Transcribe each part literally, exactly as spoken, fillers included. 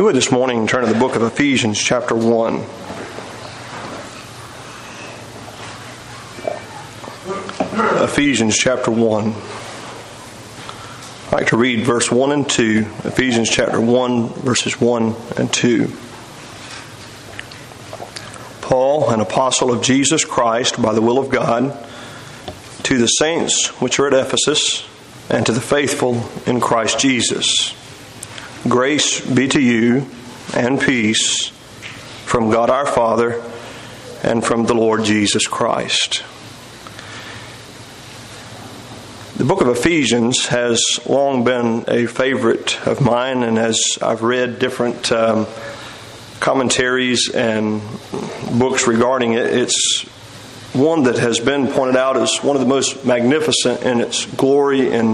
you would this morning turn to the book of Ephesians chapter one. Ephesians chapter one. I'd like to read verse one and two. Ephesians chapter one, verses one and two. Paul, an apostle of Jesus Christ by the will of God, to the saints which are at Ephesus, and to the faithful in Christ Jesus. Grace be to you and peace from God our Father and from the Lord Jesus Christ. The book of Ephesians has long been a favorite of mine, and as I've read different um, commentaries and books regarding it, it's one that has been pointed out as one of the most magnificent in its glory and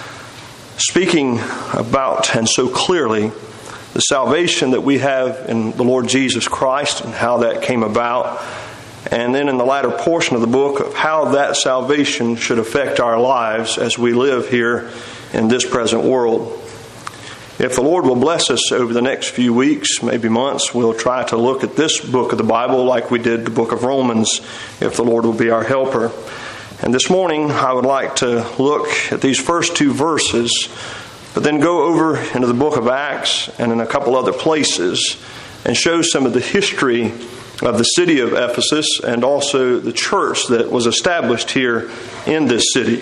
speaking about and so clearly the salvation that we have in the Lord Jesus Christ and how that came about, and then in the latter portion of the book of how that salvation should affect our lives as we live here in this present world. If the Lord will bless us over the next few weeks, maybe months, we'll try to look at this book of the Bible like we did the book of Romans, if the Lord will be our helper. And this morning, I would like to look at these first two verses, but then go over into the book of Acts and in a couple other places and show some of the history of the city of Ephesus and also the church that was established here in this city.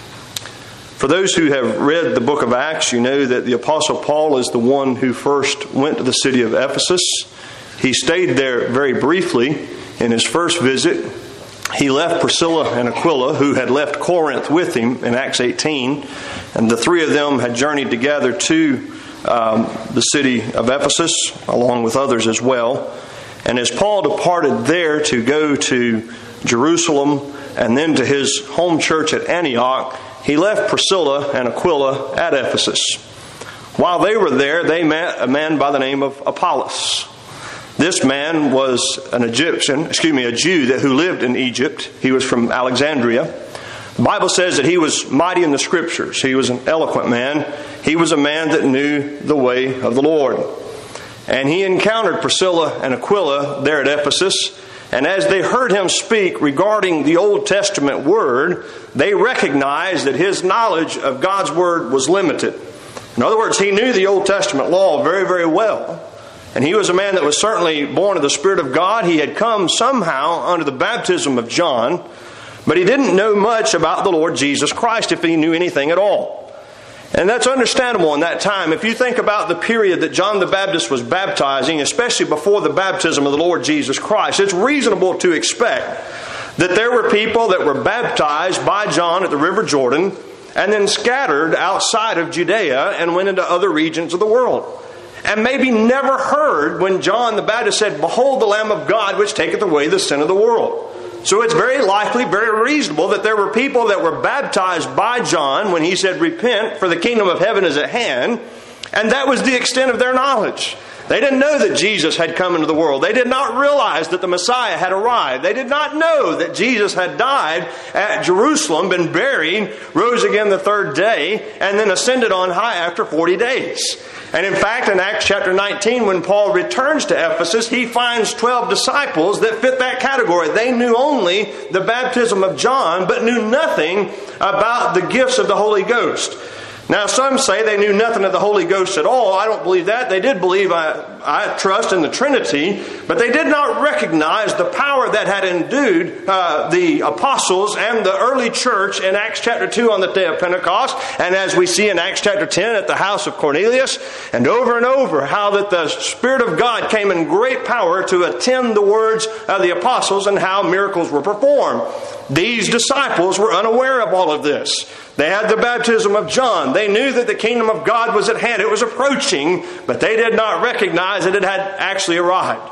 For those who have read the book of Acts, you know that the Apostle Paul is the one who first went to the city of Ephesus. He stayed there very briefly in his first visit. He left Priscilla and Aquila, who had left Corinth with him in Acts eighteen, and the three of them had journeyed together to um, the city of Ephesus, along with others as well. And as Paul departed there to go to Jerusalem and then to his home church at Antioch, he left Priscilla and Aquila at Ephesus. While they were there, they met a man by the name of Apollos. This man was an Egyptian, excuse me, a Jew that who lived in Egypt. He was from Alexandria. The Bible says that he was mighty in the Scriptures. He was an eloquent man. He was a man that knew the way of the Lord. And he encountered Priscilla and Aquila there at Ephesus. And as they heard him speak regarding the Old Testament Word, they recognized that his knowledge of God's Word was limited. In other words, he knew the Old Testament law very, very well. And he was a man that was certainly born of the Spirit of God. He had come somehow under the baptism of John, but he didn't know much about the Lord Jesus Christ, if he knew anything at all. And that's understandable in that time. If you think about the period that John the Baptist was baptizing, especially before the baptism of the Lord Jesus Christ, it's reasonable to expect that there were people that were baptized by John at the River Jordan and then scattered outside of Judea and went into other regions of the world. And maybe never heard when John the Baptist said, "Behold the Lamb of God, which taketh away the sin of the world." So it's very likely, very reasonable that there were people that were baptized by John when he said, "Repent, for the kingdom of heaven is at hand." And that was the extent of their knowledge. They didn't know that Jesus had come into the world. They did not realize that the Messiah had arrived. They did not know that Jesus had died at Jerusalem, been buried, rose again the third day, and then ascended on high after forty days. And in fact, in Acts chapter nineteen, when Paul returns to Ephesus, he finds twelve disciples that fit that category. They knew only the baptism of John, but knew nothing about the gifts of the Holy Ghost. Now, some say they knew nothing of the Holy Ghost at all. I don't believe that. They did believe, I, I trust in the Trinity, but they did not recognize the power that had endued uh, the apostles and the early church in Acts chapter two on the day of Pentecost, and as we see in Acts chapter ten at the house of Cornelius, and over and over, how that the Spirit of God came in great power to attend the words of the apostles and how miracles were performed. These disciples were unaware of all of this. They had the baptism of John. They knew that the kingdom of God was at hand. It was approaching, but they did not recognize that it had actually arrived.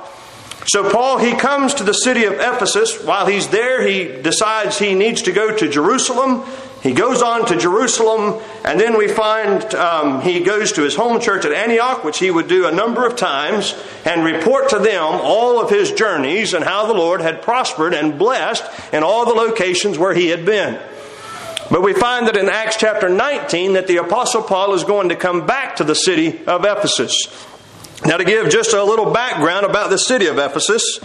So Paul, he comes to the city of Ephesus. While he's there, he decides he needs to go to Jerusalem. He goes on to Jerusalem, and then we find um, he goes to his home church at Antioch, which he would do a number of times, and report to them all of his journeys and how the Lord had prospered and blessed in all the locations where he had been. But we find that in Acts chapter nineteen that the Apostle Paul is going to come back to the city of Ephesus. Now, to give just a little background about the city of Ephesus,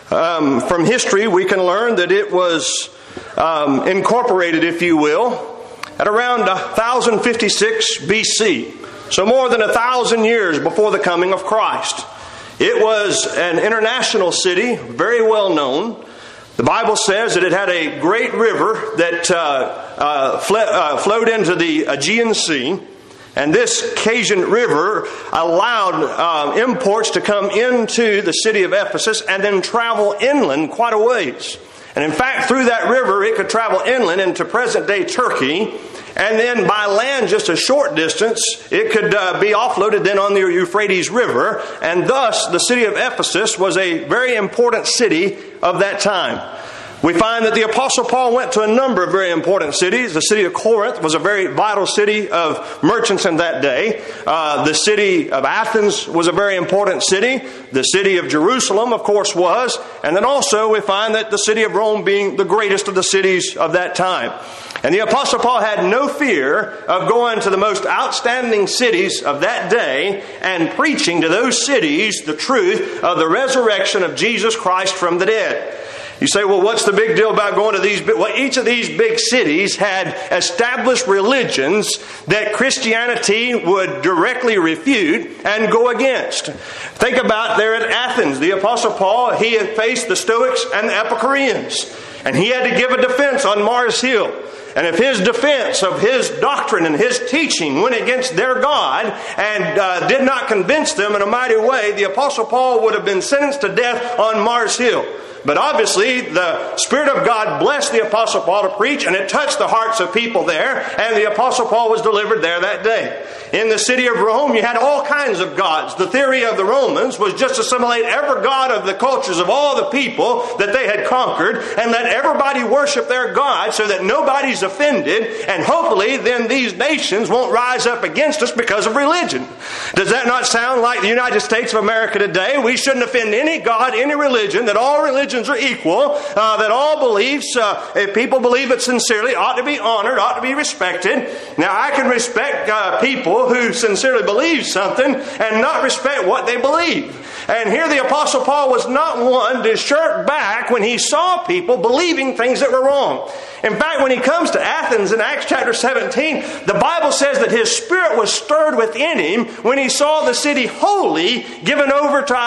um, from history we can learn that it was um, incorporated, if you will, at around one thousand fifty-six B C, so more than a thousand years before the coming of Christ. It was an international city, very well known. The Bible says that it had a great river that uh, uh, fle- uh, flowed into the Aegean Sea. And this Casian River allowed uh, imports to come into the city of Ephesus and then travel inland quite a ways. And in fact, through that river, it could travel inland into present-day Turkey. And then by land, just a short distance, it could uh, be offloaded then on the Euphrates River. And thus, the city of Ephesus was a very important city of that time. We find that the Apostle Paul went to a number of very important cities. The city of Corinth was a very vital city of merchants in that day. Uh, the city of Athens was a very important city. The city of Jerusalem, of course, was. And then also we find that the city of Rome being the greatest of the cities of that time. And the Apostle Paul had no fear of going to the most outstanding cities of that day and preaching to those cities the truth of the resurrection of Jesus Christ from the dead. You say, well, what's the big deal about going to these? Well, each of these big cities had established religions that Christianity would directly refute and go against. Think about there at Athens. The Apostle Paul, he had faced the Stoics and the Epicureans. And he had to give a defense on Mars Hill. And if his defense of his doctrine and his teaching went against their God and uh, did not convince them in a mighty way, the Apostle Paul would have been sentenced to death on Mars Hill. But obviously, the Spirit of God blessed the Apostle Paul to preach, and it touched the hearts of people there, and the Apostle Paul was delivered there that day. In the city of Rome, you had all kinds of gods. The theory of the Romans was just to assimilate every god of the cultures of all the people that they had conquered, and let everybody worship their God so that nobody's offended, and hopefully then these nations won't rise up against us because of religion. Does that not sound like the United States of America today? We shouldn't offend any god, any religion, that all religions are equal, uh, that all beliefs, uh, if people believe it sincerely, ought to be honored, ought to be respected. Now, I can respect uh, people who sincerely believe something and not respect what they believe. And here the Apostle Paul was not one to shirk back when he saw people believing things that were wrong. In fact, when he comes to Athens in Acts chapter seventeen, the Bible says that his spirit was stirred within him when he saw the city wholly given over to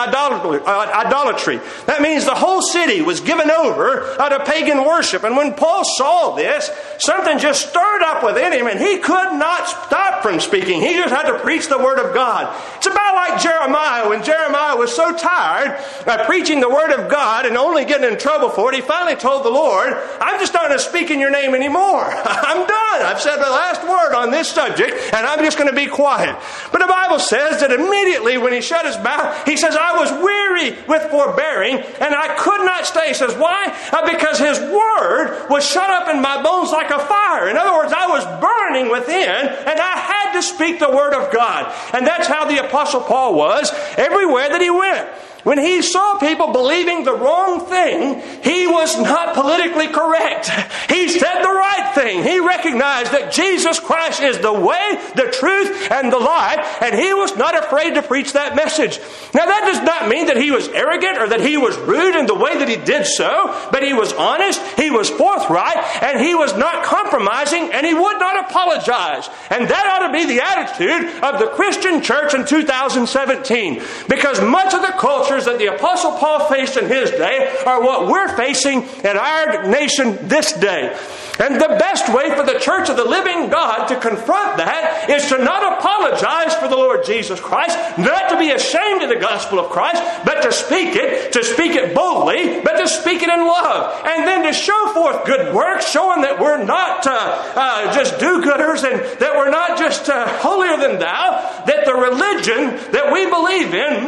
idolatry. That means the whole city was given over to pagan worship. And when Paul saw this, something just stirred up within him, and he could not stop from speaking. He just had to preach the Word of God. It's about like Jeremiah. When Jeremiah was so tired of preaching the Word of God and only getting in trouble for it, he finally told the Lord, I'm just not going to speak in your name anymore. I'm done. I've said the last word on this subject, and I'm just going to be quiet. But the Bible says that immediately when he shut his mouth, he says, I was weary with forbearing, and I could not stay. He says, why? Uh, because his word was shut up in my bones like a fire. In other words, I was burning within, and I had to speak the word of God. And that's how the Apostle Paul was everywhere that he went. When he saw people believing the wrong thing, he was not politically correct. He said the right thing. He recognized that Jesus Christ is the way, the truth, and the life, and he was not afraid to preach that message. Now, that does not mean that he was arrogant or that he was rude in the way that he did so, but he was honest, he was forthright, and he was not compromising, and he would not apologize. And that ought to be the attitude of the Christian church in two thousand seventeen, because much of the culture that the Apostle Paul faced in his day are what we're facing in our nation this day. And the best way for the church of the living God to confront that is to not apologize for the Lord Jesus Christ, not to be ashamed of the gospel of Christ, but to speak it, to speak it boldly, but to speak it in love. And then to show forth good works, showing that we're not uh, uh, just do-gooders and that we're not just uh, holier than thou, that the religion that we believe in motivates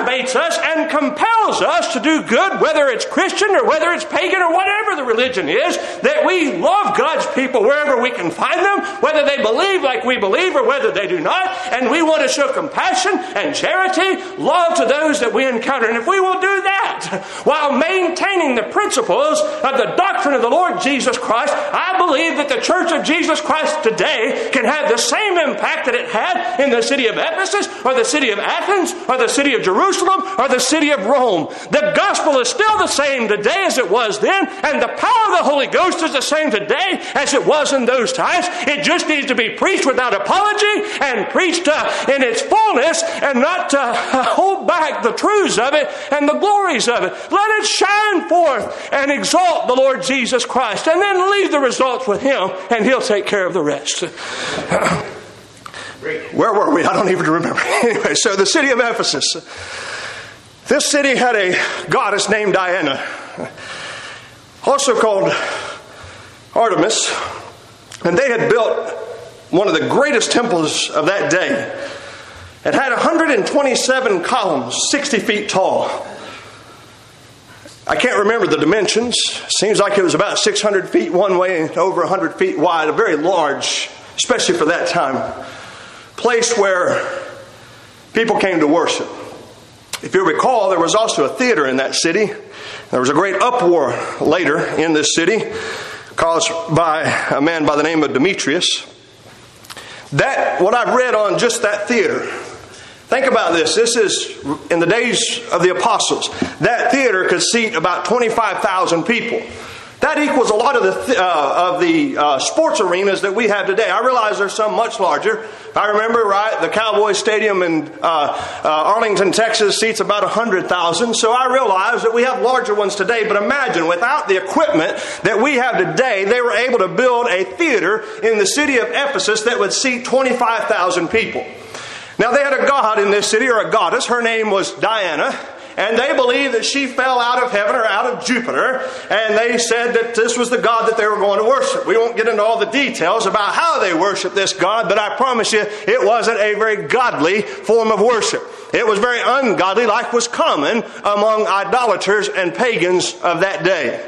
motivates us and compels us to do good, whether it's Christian or whether it's pagan or whatever the religion is, that we love God's people wherever we can find them, whether they believe like we believe or whether they do not, and we want to show compassion and charity, love to those that we encounter. And if we will do that while maintaining the principles of the doctrine of the Lord Jesus Christ, I believe that the Church of Jesus Christ today can have the same impact that it had in the city of Ephesus or the city of Athens or the city of Jerusalem or the city of Rome. The gospel is still the same today as it was then, and the power of the Holy Ghost is the same today as it was in those times. It just needs to be preached without apology and preached uh, in its fullness, and not to uh, hold back the truths of it and the glories of it. Let it shine forth and exalt the Lord Jesus Christ, and then leave the results with Him, and He'll take care of the rest. Where were we? I don't even remember. Anyway, so the city of Ephesus. This city had a goddess named Diana, also called Artemis, and they had built one of the greatest temples of that day. It had one hundred twenty-seven columns, sixty feet tall. I can't remember the dimensions. Seems like it was about six hundred feet one way and over one hundred feet wide. A very large, especially for that time, place where people came to worship. If you recall, there was also a theater in that city. There was a great uproar later in this city caused by a man by the name of Demetrius. That, what I've read on just that theater, think about this. This is in the days of the apostles. That theater could seat about twenty-five thousand people. That equals a lot of the uh, of the uh, sports arenas that we have today. I realize there's some much larger. I remember, right, the Cowboys Stadium in uh, uh, Arlington, Texas seats about one hundred thousand. So I realize that we have larger ones today. But imagine, without the equipment that we have today, they were able to build a theater in the city of Ephesus that would seat twenty-five thousand people. Now, they had a god in this city, or a goddess. Her name was Diana. And they believed that she fell out of heaven or out of Jupiter. And they said that this was the God that they were going to worship. We won't get into all the details about how they worshiped this God, but I promise you, it wasn't a very godly form of worship. It was very ungodly, like was common among idolaters and pagans of that day.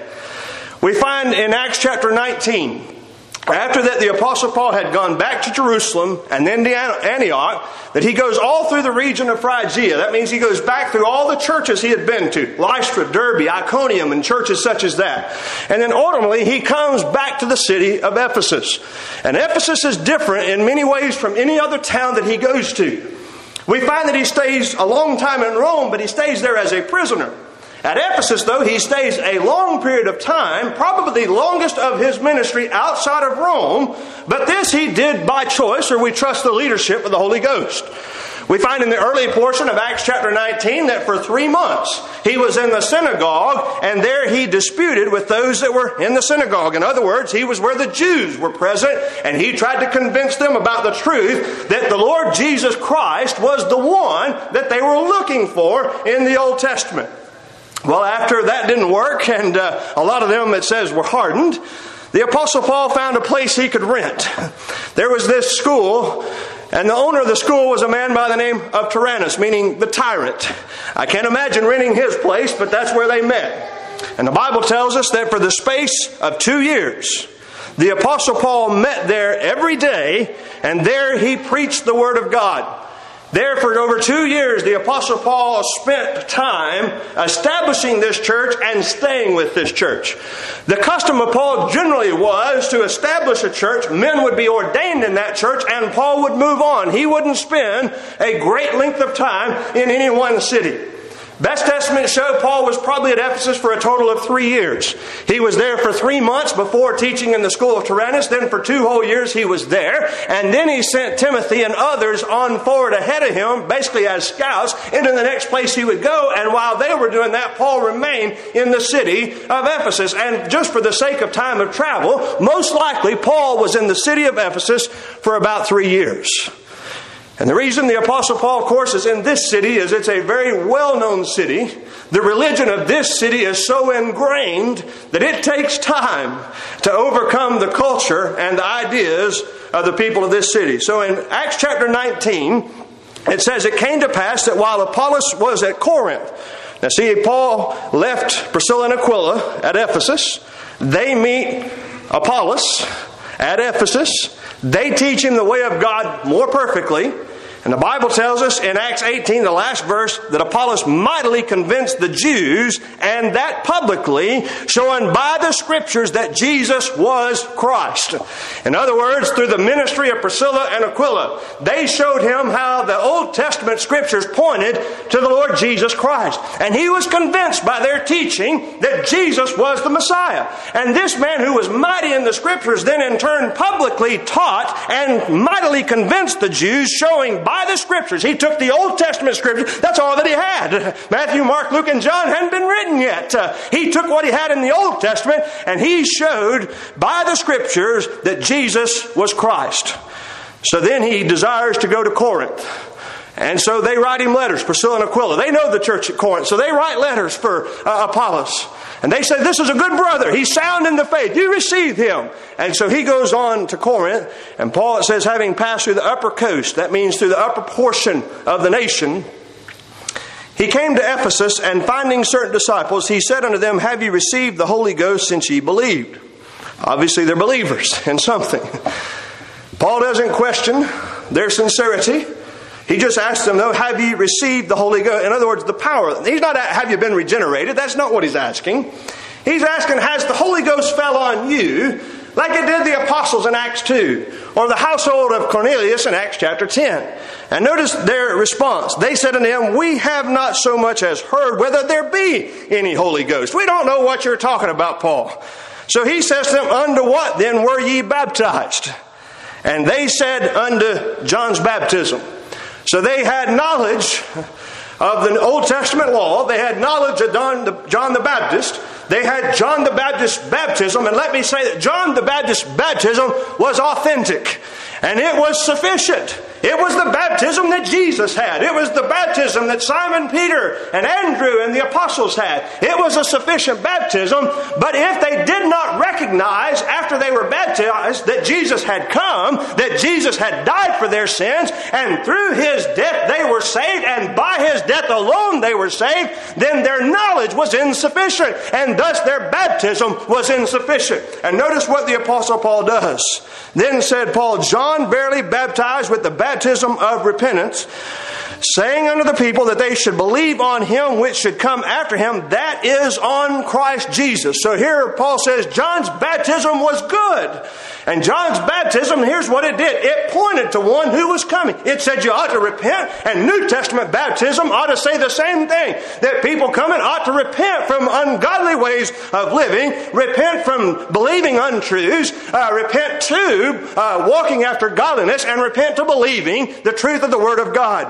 We find in Acts chapter nineteen, after that the Apostle Paul had gone back to Jerusalem and then to Antioch, that he goes all through the region of Phrygia. That means he goes back through all the churches he had been to. Lystra, Derbe, Iconium, and churches such as that. And then ultimately he comes back to the city of Ephesus. And Ephesus is different in many ways from any other town that he goes to. We find that he stays a long time in Rome, but he stays there as a prisoner. At Ephesus, though, he stays a long period of time, probably the longest of his ministry outside of Rome, but this he did by choice, or we trust the leadership of the Holy Ghost. We find in the early portion of Acts chapter nineteen that for three months he was in the synagogue, and there he disputed with those that were in the synagogue. In other words, he was where the Jews were present, and he tried to convince them about the truth that the Lord Jesus Christ was the one that they were looking for in the Old Testament. Well, after that didn't work, and uh, a lot of them, it says, were hardened, the Apostle Paul found a place he could rent. There was this school, and the owner of the school was a man by the name of Tyrannus, meaning the tyrant. I can't imagine renting his place, but that's where they met. And the Bible tells us that for the space of two years, the Apostle Paul met there every day, and there he preached the Word of God. There for over two years, the Apostle Paul spent time establishing this church and staying with this church. The custom of Paul generally was to establish a church. Men would be ordained in that church, and Paul would move on. He wouldn't spend a great length of time in any one city. Best estimates show Paul was probably at Ephesus for a total of three years. He was there for three months before teaching in the school of Tyrannus. Then for two whole years he was there. And then he sent Timothy and others on forward ahead of him, basically as scouts, into the next place he would go. And while they were doing that, Paul remained in the city of Ephesus. And just for the sake of time of travel, most likely Paul was in the city of Ephesus for about three years. And the reason the Apostle Paul, of course, is in this city is it's a very well-known city. The religion of this city is so ingrained that it takes time to overcome the culture and the ideas of the people of this city. So in Acts chapter nineteen, it says, it came to pass that while Apollos was at Corinth. Now see, Paul left Priscilla and Aquila at Ephesus. They meet Apollos at Ephesus. They teach him the way of God more perfectly. And the Bible tells us in Acts eighteen, the last verse, that Apollos mightily convinced the Jews, and that publicly, showing by the Scriptures that Jesus was Christ. In other words, through the ministry of Priscilla and Aquila, they showed him how the Old Testament Scriptures pointed to the Lord Jesus Christ. And he was convinced by their teaching that Jesus was the Messiah. And this man who was mighty in the Scriptures then in turn publicly taught and mightily convinced the Jews, showing by By the Scriptures. He took the Old Testament Scriptures. That's all that he had. Matthew, Mark, Luke, and John hadn't been written yet. Uh, he took what he had in the Old Testament and he showed by the Scriptures that Jesus was Christ. So then he desires to go to Corinth. And so they write him letters, Priscilla and Aquila. They know the church at Corinth, so they write letters for uh, Apollos. And they say, this is a good brother. He's sound in the faith. You receive him. And so he goes on to Corinth. And Paul, it says, having passed through the upper coast, that means through the upper portion of the nation, he came to Ephesus, and finding certain disciples, he said unto them, have you received the Holy Ghost since ye believed? Obviously they're believers in something. Paul doesn't question their sincerity. He just asked them, though, have you received the Holy Ghost? In other words, the power. He's not, have you been regenerated? That's not what he's asking. He's asking, has the Holy Ghost fell on you like it did the apostles in Acts two, or the household of Cornelius in Acts chapter ten? And notice their response. They said unto him, we have not so much as heard whether there be any Holy Ghost. We don't know what you're talking about, Paul. So he says to them, unto what then were ye baptized? And they said, unto John's baptism. So they had knowledge of the Old Testament law. They had knowledge of John the, John the Baptist. They had John the Baptist's baptism. And let me say that John the Baptist's baptism was authentic. And it was sufficient. It was the baptism that Jesus had. It was the baptism that Simon Peter and Andrew and the apostles had. It was a sufficient baptism. But if they did not recognize after they were baptized that Jesus had come, that Jesus had died for their sins, and through his death they were saved, and by his death alone they were saved, then their knowledge was insufficient, and thus their baptism was insufficient. And notice what the Apostle Paul does. Then said Paul, John barely baptized with the baptism of repentance, saying unto the people that they should believe on him which should come after him, that is on Christ Jesus. So here Paul says John's baptism was good. And John's baptism, here's what it did. It pointed to one who was coming. It said you ought to repent, and New Testament baptism ought to say the same thing. That people coming ought to repent from ungodly ways of living, repent from believing untruths, uh, repent to uh, walking after godliness, and repent to believing the truth of the Word of God.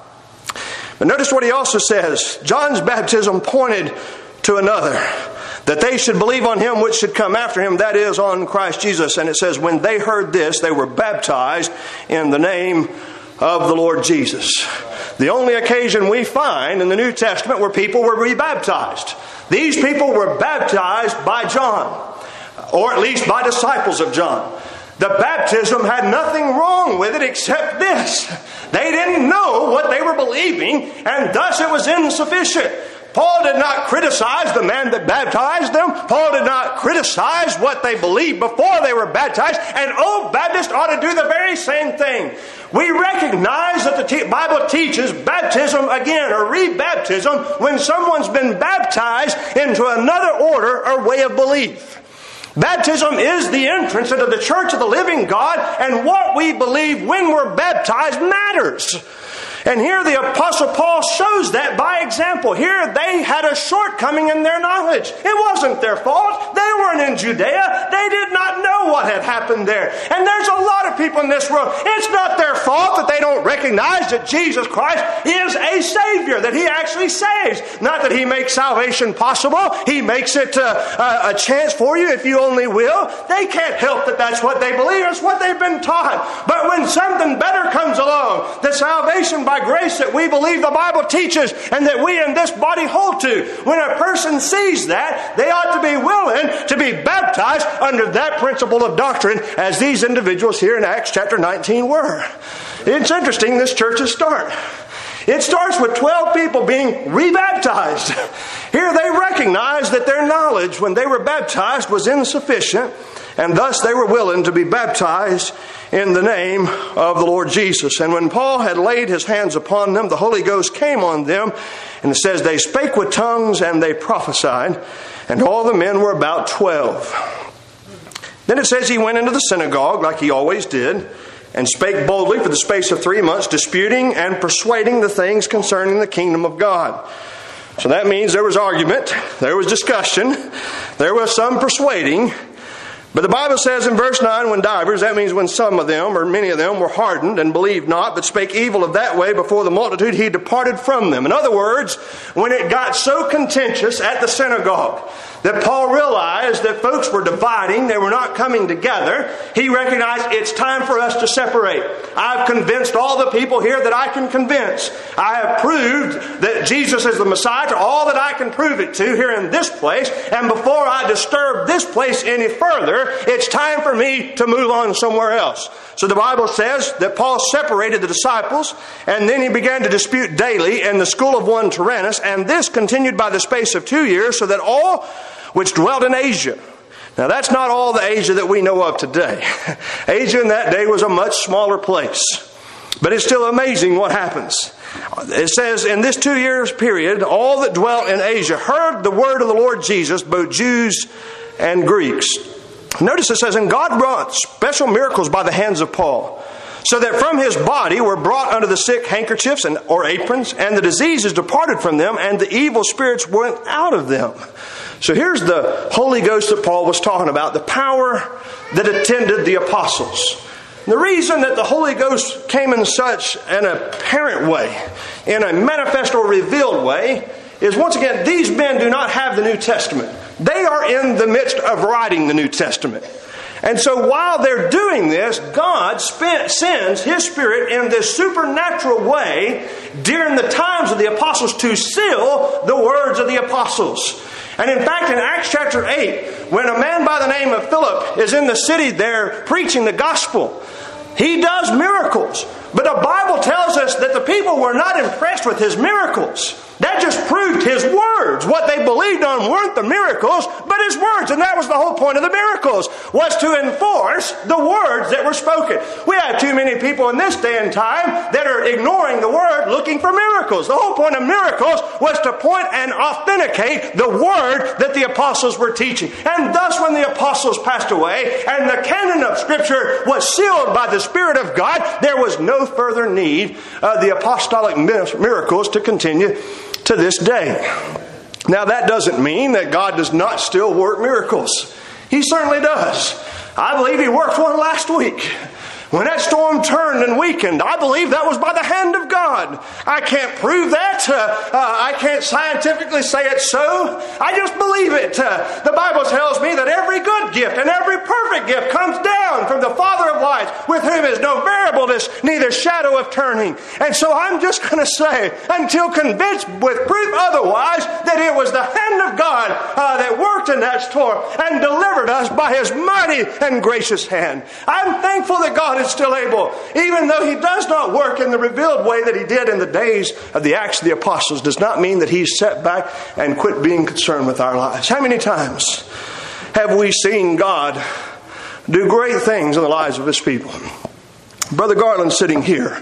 But notice what he also says. John's baptism pointed to another, that they should believe on him which should come after him, that is, on Christ Jesus. And it says, when they heard this, they were baptized in the name of the Lord Jesus. The only occasion we find in the New Testament where people were rebaptized. These people were baptized by John, or at least by disciples of John. The baptism had nothing wrong with it except this. They didn't know what they were believing, and thus it was insufficient. Paul did not criticize the man that baptized them. Paul did not criticize what they believed before they were baptized. And old Baptists ought to do the very same thing. We recognize that the te- Bible teaches baptism again, or rebaptism, when someone's been baptized into another order or way of belief. Baptism is the entrance into the church of the living God, and what we believe when we're baptized matters. And here the Apostle Paul shows that by example. Here they had a shortcoming in their knowledge. It wasn't their fault. They weren't in Judea. They did not know what had happened there. And there's a lot of people in this world. It's not their fault that they don't recognize that Jesus Christ is a Savior, that He actually saves. Not that He makes salvation possible. He makes it uh, a chance for you if you only will. They can't help that that's what they believe. It's what they've been taught. But when something better comes along, the salvation by grace that we believe the Bible teaches and that we in this body hold to, when a person sees that, they ought to be willing to be baptized under that principle of doctrine, as these individuals here in Acts chapter nineteen were. It's interesting, this church's start. It starts with twelve people being rebaptized. Here they recognized that their knowledge when they were baptized was insufficient, and thus they were willing to be baptized in the name of the Lord Jesus. And when Paul had laid his hands upon them, the Holy Ghost came on them, and it says they spake with tongues and they prophesied, and all the men were about twelve. Then it says he went into the synagogue like he always did, and spake boldly for the space of three months, disputing and persuading the things concerning the kingdom of God. So that means there was argument, there was discussion, there was some persuading. But the Bible says in verse nine, when divers, that means when some of them, or many of them, were hardened and believed not, but spake evil of that way before the multitude, he departed from them. In other words, when it got so contentious at the synagogue that Paul realized that folks were dividing, they were not coming together, he recognized it's time for us to separate. I've convinced all the people here that I can convince. I have proved that Jesus is the Messiah to all that I can prove it to here in this place, and before I disturb this place any further, it's time for me to move on somewhere else. So the Bible says that Paul separated the disciples, and then he began to dispute daily in the school of one Tyrannus, and this continued by the space of two years, so that all which dwelt in Asia. Now that's not all the Asia that we know of today. Asia in that day was a much smaller place. But it's still amazing what happens. It says, in this two years period, all that dwelt in Asia heard the word of the Lord Jesus, both Jews and Greeks. Notice it says, and God wrought special miracles by the hands of Paul, so that from his body were brought unto the sick handkerchiefs and or aprons, and the diseases departed from them, and the evil spirits went out of them. So here's the Holy Ghost that Paul was talking about, the power that attended the apostles. The reason that the Holy Ghost came in such an apparent way, in a manifest or revealed way, is once again, these men do not have the New Testament. They are in the midst of writing the New Testament. And so while they're doing this, God spent, sends His Spirit in this supernatural way during the times of the apostles to seal the words of the apostles. And in fact, in Acts chapter eight, when a man by the name of Philip is in the city there preaching the gospel, he does miracles. But the Bible tells us that the people were not impressed with his miracles. That just proved his words. What they believed on weren't the miracles, but his words. And that was the whole point of the miracles, was to enforce the words that were spoken. We have too many people in this day and time that are ignoring the word, looking for miracles. The whole point of miracles was to point and authenticate the word that the apostles were teaching. And thus when the apostles passed away and the canon of Scripture was sealed by the Spirit of God, there was no further need of the apostolic miracles to continue to this day. Now that doesn't mean that God does not still work miracles. He certainly does. I believe He worked one last week. When that storm turned and weakened, I believe that was by the hand of God. I can't prove that. Uh, uh, I can't scientifically say it's so. I just believe it. Uh, the Bible tells me that every good gift and every perfect gift comes down from the Father of lights, with whom is no variableness, neither shadow of turning. And so I'm just going to say, until convinced with proof otherwise, that it was the hand of God uh, that worked in that storm and delivered us by His mighty and gracious hand. I'm thankful that God is still able, even though He does not work in the revealed way that He did in the days of the Acts of the Apostles, does not mean that He's set back and quit being concerned with our lives. How many times have we seen God do great things in the lives of His people? Brother Garland sitting here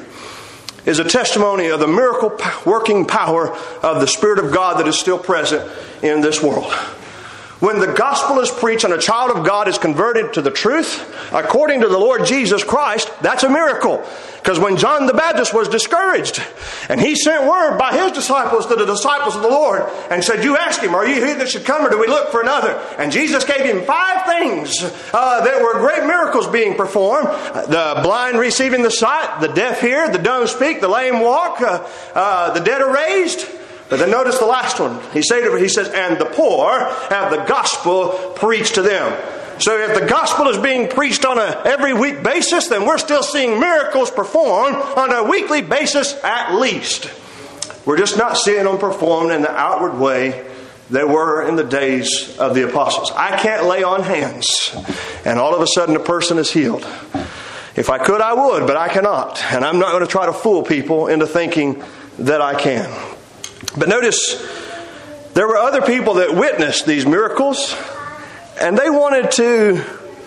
is a testimony of the miracle working power of the Spirit of God that is still present in this world. When the gospel is preached and a child of God is converted to the truth, according to the Lord Jesus Christ, that's a miracle. Because when John the Baptist was discouraged, and he sent word by his disciples to the disciples of the Lord, and said, you ask Him, are you he that should come, or do we look for another? And Jesus gave him five things uh, that were great miracles being performed. The blind receiving the sight, the deaf hear, the dumb speak, the lame walk, uh, uh, the dead are raised. But then notice the last one. He, say to, he says, and the poor have the gospel preached to them. So if the gospel is being preached on a every week basis, then we're still seeing miracles performed on a weekly basis at least. We're just not seeing them performed in the outward way they were in the days of the apostles. I can't lay on hands and all of a sudden a person is healed. If I could, I would, but I cannot. And I'm not going to try to fool people into thinking that I can. But notice, there were other people that witnessed these miracles, and they wanted to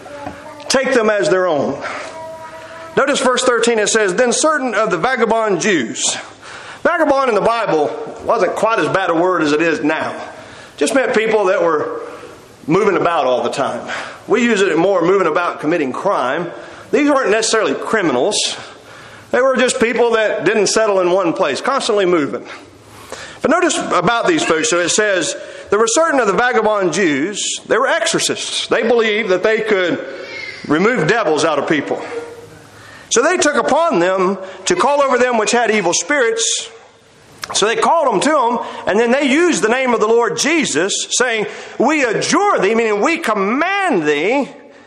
take them as their own. Notice verse thirteen, it says, Then certain of the vagabond Jews. Vagabond in the Bible wasn't quite as bad a word as it is now. Just meant people that were moving about all the time. We use it more moving about committing crime. These weren't necessarily criminals. They were just people that didn't settle in one place, constantly moving. But notice about these folks, so it says, there were certain of the vagabond Jews, they were exorcists. They believed that they could remove devils out of people. So they took upon them to call over them which had evil spirits. So they called them to them, and then they used the name of the Lord Jesus, saying, We adjure thee, meaning we command thee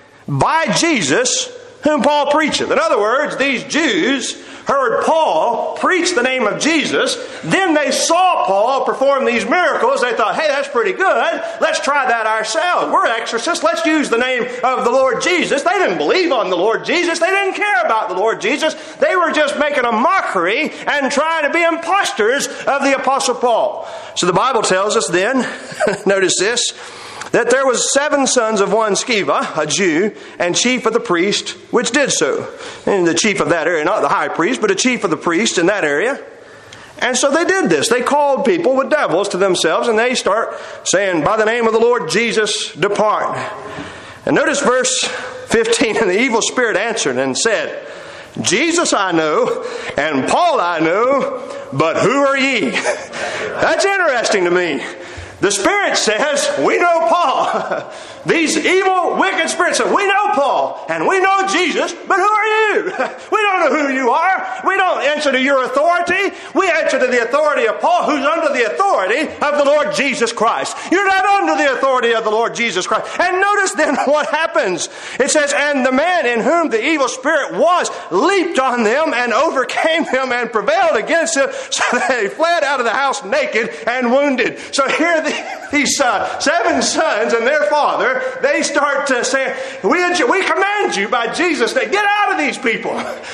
by Jesus, whom Paul preacheth. In other words, these Jews heard Paul preach the name of Jesus. Then they saw Paul perform these miracles. They thought, hey, that's pretty good. Let's try that ourselves. We're exorcists. Let's use the name of the Lord Jesus. They didn't believe on the Lord Jesus. They didn't care about the Lord Jesus. They were just making a mockery and trying to be imposters of the Apostle Paul. So the Bible tells us then, notice this, that there was seven sons of one Sceva, a Jew, and chief of the priest, which did so. And the chief of that area, not the high priest, but a chief of the priest in that area. And so they did this. They called people with devils to themselves, and they start saying, by the name of the Lord Jesus, depart. And notice verse fifteen, and the evil spirit answered and said, Jesus I know, and Paul I know, but who are ye? That's interesting to me. The Spirit says, we know Paul. These evil, wicked spirits say, we know Paul, and we know Jesus, but who are you? We don't know who you are. We don't answer to your authority. We answer to the authority of Paul, who's under the authority of the Lord Jesus Christ. You're not under the authority of the Lord Jesus Christ. And notice then what happens. It says, and the man in whom the evil spirit was leaped on them and overcame them and prevailed against them, so that they fled out of the house naked and wounded. So here the, these uh, seven sons and their father, they start to say, we, we command you by Jesus to get out of these people.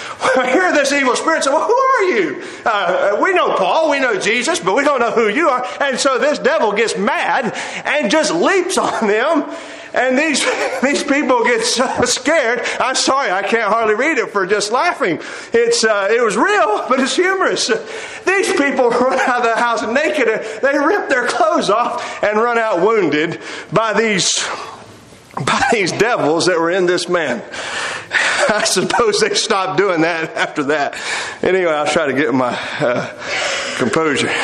Here this evil spirit says, well, who are you? Uh, we know Paul, we know Jesus, but we don't know who you are. And so this devil gets mad and just leaps on them. And these these people get so scared. I'm sorry, I can't hardly read it for just laughing. It's uh, it was real, but it's humorous. These people run out of the house naked. And they rip their clothes off and run out wounded by these by these devils that were in this man. I suppose they stopped doing that after that. Anyway, I'll try to get my uh, composure.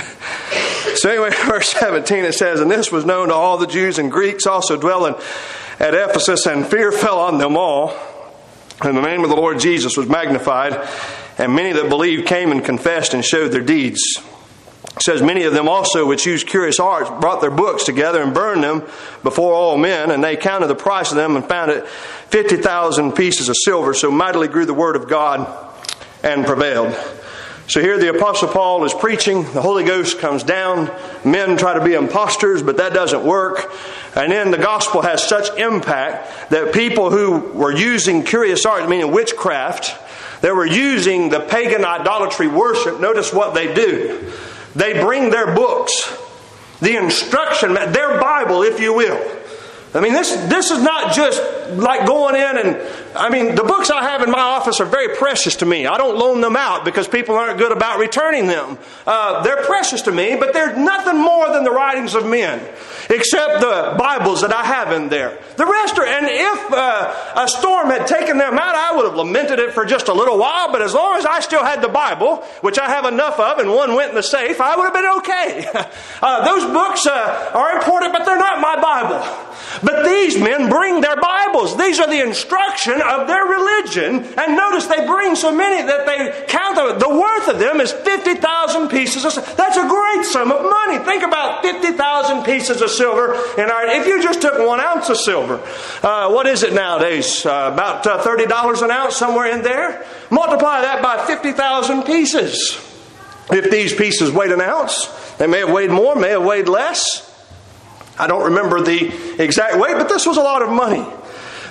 So anyway, verse seventeen, it says, and this was known to all the Jews and Greeks also dwelling at Ephesus, and fear fell on them all. And the name of the Lord Jesus was magnified, and many that believed came and confessed and showed their deeds. It says, many of them also which used curious arts brought their books together and burned them before all men, and they counted the price of them and found it fifty thousand pieces of silver. So mightily grew the word of God and prevailed. So here the Apostle Paul is preaching. The Holy Ghost comes down. Men try to be imposters, but that doesn't work. And then the gospel has such impact that people who were using curious arts, meaning witchcraft, they were using the pagan idolatry worship. Notice what they do. They bring their books, the instruction, their Bible, if you will. I mean, this this is not just like going in and, I mean, the books I have in my office are very precious to me. I don't loan them out because people aren't good about returning them. Uh, they're precious to me, but they're nothing more than the writings of men, except the Bibles that I have in there. The rest are, and if uh, a storm had taken them out, I would have lamented it for just a little while, but as long as I still had the Bible, which I have enough of, and one went in the safe, I would have been okay. uh, those books uh, are important, but they're not my Bible. But these men bring their Bibles. These are the instruction of their religion. And notice they bring so many that they count them. The worth of them is fifty thousand pieces of silver. That's a great sum of money. Think about fifty thousand pieces of silver. In our, if you just took one ounce of silver, uh, what is it nowadays? Uh, about uh, thirty dollars an ounce, somewhere in there. Multiply that by fifty thousand pieces. If these pieces weighed an ounce, they may have weighed more, may have weighed less. I don't remember the exact weight, but this was a lot of money.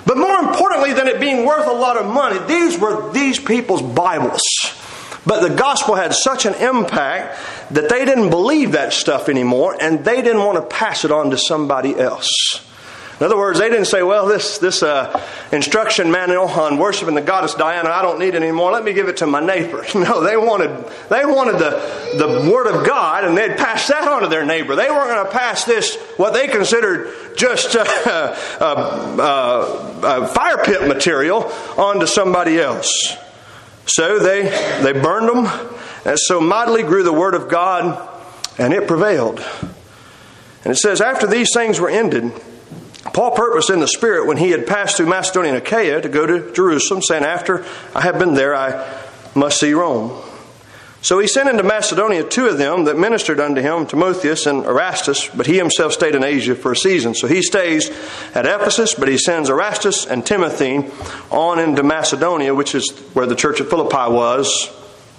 But more importantly than it being worth a lot of money, these were these people's Bibles. But the gospel had such an impact that they didn't believe that stuff anymore, and they didn't want to pass it on to somebody else. In other words, they didn't say, well, this this uh, instruction manual on worshiping the goddess Diana, I don't need it anymore. Let me give it to my neighbor. No, they wanted they wanted the, the Word of God, and they'd pass that on to their neighbor. They weren't going to pass this, what they considered just uh, uh, uh, uh, fire pit material, on to somebody else. So they, they burned them, and so mightily grew the Word of God, and it prevailed. And it says, after these things were ended, Paul purposed in the Spirit, when he had passed through Macedonia and Achaia, to go to Jerusalem, saying, after I have been there, I must see Rome. So he sent into Macedonia two of them that ministered unto him, Timotheus and Erastus, but he himself stayed in Asia for a season. So he stays at Ephesus, but he sends Erastus and Timothy on into Macedonia, which is where the church at Philippi was,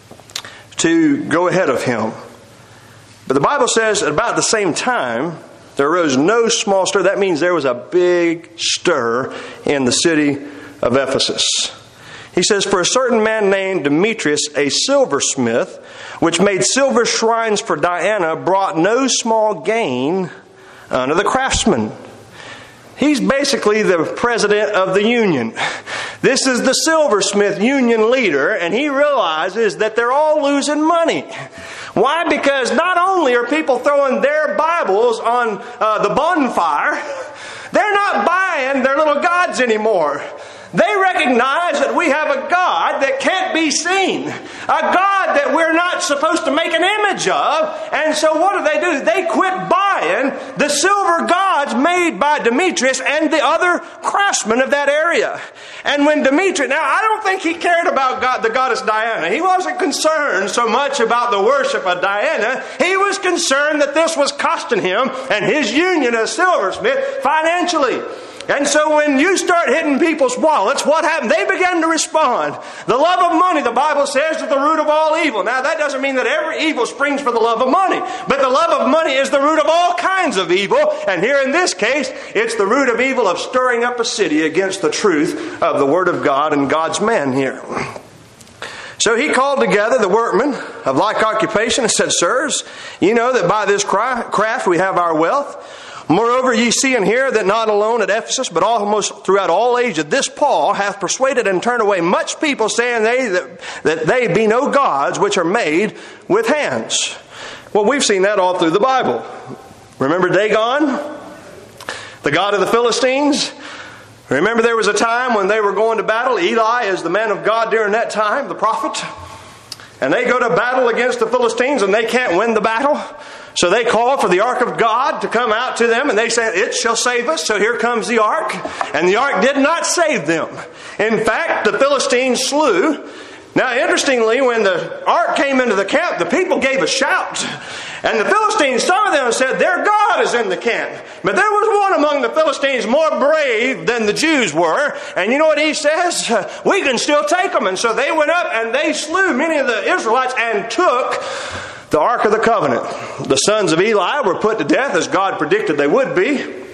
to go ahead of him. But the Bible says at about the same time, there arose no small stir. That means there was a big stir in the city of Ephesus. He says, for a certain man named Demetrius, a silversmith, which made silver shrines for Diana, brought no small gain unto the craftsmen. He's basically the president of the union. This is the silversmith union leader, and he realizes that they're all losing money. Why? Because not only are people throwing their Bibles on uh, the bonfire, they're not buying their little gods anymore. They recognize that we have a God that can't be seen. A God that we're not supposed to make an image of. And so what do they do? They quit buying the silver gods made by Demetrius and the other craftsmen of that area. And when Demetrius... Now, I don't think he cared about God, the goddess Diana. He wasn't concerned so much about the worship of Diana. He was concerned that this was costing him and his union as silversmith financially. And so when you start hitting people's wallets, what happened? They began to respond. The love of money, the Bible says, is the root of all evil. Now, that doesn't mean that every evil springs from the love of money. But the love of money is the root of all kinds of evil. And here in this case, it's the root of evil of stirring up a city against the truth of the Word of God and God's man here. So he called together the workmen of like occupation and said, sirs, you know that by this craft we have our wealth. Moreover, ye see and hear that not alone at Ephesus, but almost throughout all Asia, this Paul hath persuaded and turned away much people, saying they that, that they be no gods which are made with hands. Well, we've seen that all through the Bible. Remember Dagon, the god of the Philistines? Remember there was a time when they were going to battle. Eli is the man of God during that time, the prophet. And they go to battle against the Philistines and they can't win the battle. So they call for the ark of God to come out to them, and they say, it shall save us. So here comes the ark. And the ark did not save them. In fact, the Philistines slew. Now, interestingly, when the ark came into the camp, the people gave a shout. And the Philistines, some of them said, their God is in the camp. But there was one among the Philistines more brave than the Jews were. And you know what he says? We can still take them. And so they went up and they slew many of the Israelites and took the Ark of the Covenant. The sons of Eli were put to death as God predicted they would be.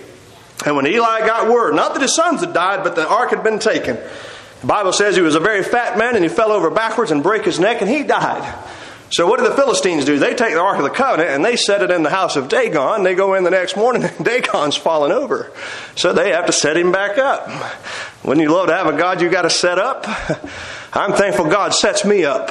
And when Eli got word, not that his sons had died, but the ark had been taken. The Bible says he was a very fat man and he fell over backwards and broke his neck and he died. So what do the Philistines do? They take the Ark of the Covenant and they set it in the house of Dagon. They go in the next morning and Dagon's fallen over. So they have to set him back up. Wouldn't you love to have a God you got to set up? I'm thankful God sets me up.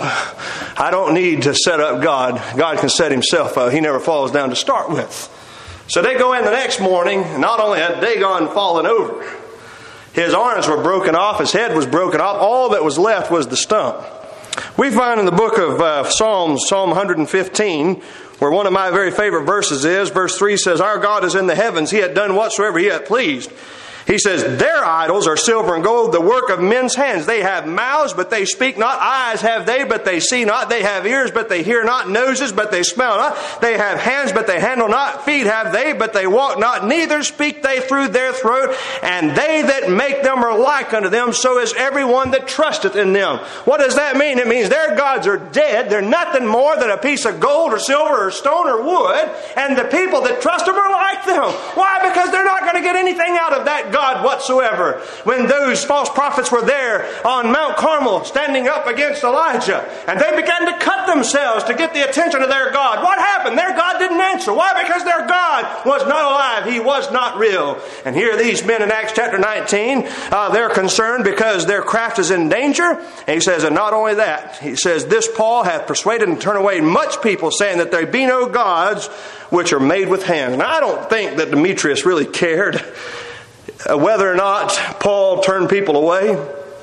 I don't need to set up God. God can set himself up. He never falls down to start with. So they go in the next morning, and not only had Dagon fallen over, his arms were broken off, his head was broken off, all that was left was the stump. We find in the book of uh, Psalms, Psalm one fifteen, where one of my very favorite verses is, verse three says, our God is in the heavens, he hath done whatsoever he hath pleased. He says, their idols are silver and gold, the work of men's hands. They have mouths, but they speak not. Eyes have they, but they see not. They have ears, but they hear not. Noses, but they smell not. They have hands, but they handle not. Feet have they, but they walk not. Neither speak they through their throat. And they that make them are like unto them. So is everyone that trusteth in them. What does that mean? It means their gods are dead. They're nothing more than a piece of gold or silver or stone or wood. And the people that trust them are like them. Why? Because they're not going to get anything out of that God whatsoever. When those false prophets were there on Mount Carmel standing up against Elijah, and they began to cut themselves to get the attention of their God, what happened? Their God didn't answer. Why? Because their God was not alive. He was not real. And here these men in Acts chapter nineteen, uh, they're concerned because their craft is in danger. And he says, and not only that, he says, this Paul hath persuaded and turned away much people, saying that there be no gods which are made with hands. Now, I don't think that Demetrius really cared uh, whether or not Paul turned people away,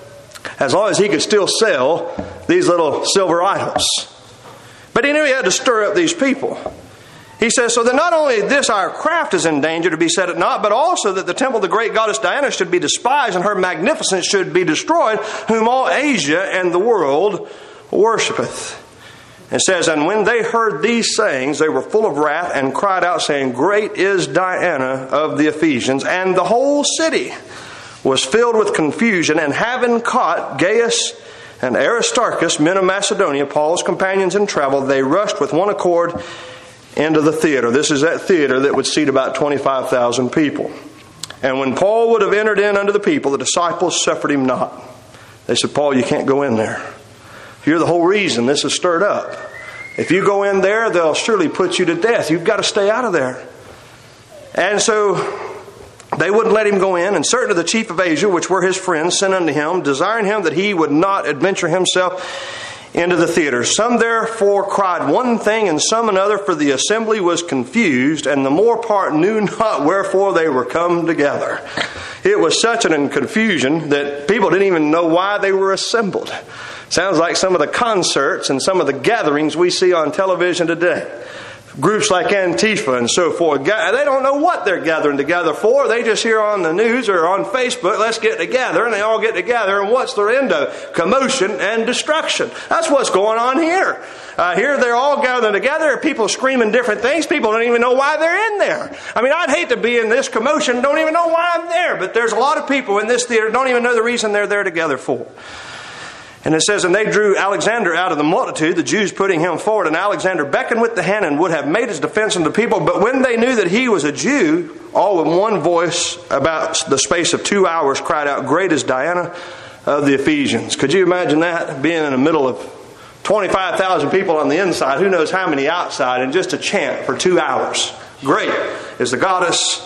as long as he could still sell these little silver idols. But he knew he had to stir up these people. He says, so that not only this our craft is in danger to be set at naught, but also that the temple of the great goddess Diana should be despised, and her magnificence should be destroyed, whom all Asia and the world worshipeth. It says, and when they heard these sayings, they were full of wrath, and cried out, saying, great is Diana of the Ephesians. And the whole city was filled with confusion, and having caught Gaius and Aristarchus, men of Macedonia, Paul's companions in travel, they rushed with one accord into the theater. This is that theater that would seat about twenty-five thousand people. And when Paul would have entered in unto the people, the disciples suffered him not. They said, Paul, you can't go in there. You're the whole reason this is stirred up. If you go in there, they'll surely put you to death. You've got to stay out of there. And so they wouldn't let him go in. And certain of the chief of Asia, which were his friends, sent unto him, desiring him that he would not adventure himself into the theater. Some therefore cried one thing, and some another, for the assembly was confused, and the more part knew not wherefore they were come together. It was such an confusion that people didn't even know why they were assembled. Sounds like some of the concerts and some of the gatherings we see on television today. Groups like Antifa and so forth, they don't know what they're gathering together for. They just hear on the news or on Facebook, let's get together, and they all get together, and what's their end of? Commotion and destruction. That's what's going on here. Uh, here they're all gathering together, people screaming different things. People don't even know why they're in there. I mean, I'd hate to be in this commotion, don't even know why I'm there, but there's a lot of people in this theater don't even know the reason they're there together for. And it says, and they drew Alexander out of the multitude, the Jews putting him forward. And Alexander beckoned with the hand and would have made his defense unto the people. But when they knew that he was a Jew, all with one voice about the space of two hours cried out, great is Diana of the Ephesians. Could you imagine that? Being in the middle of twenty-five thousand people on the inside, who knows how many outside, and just a chant for two hours. Great is the goddess,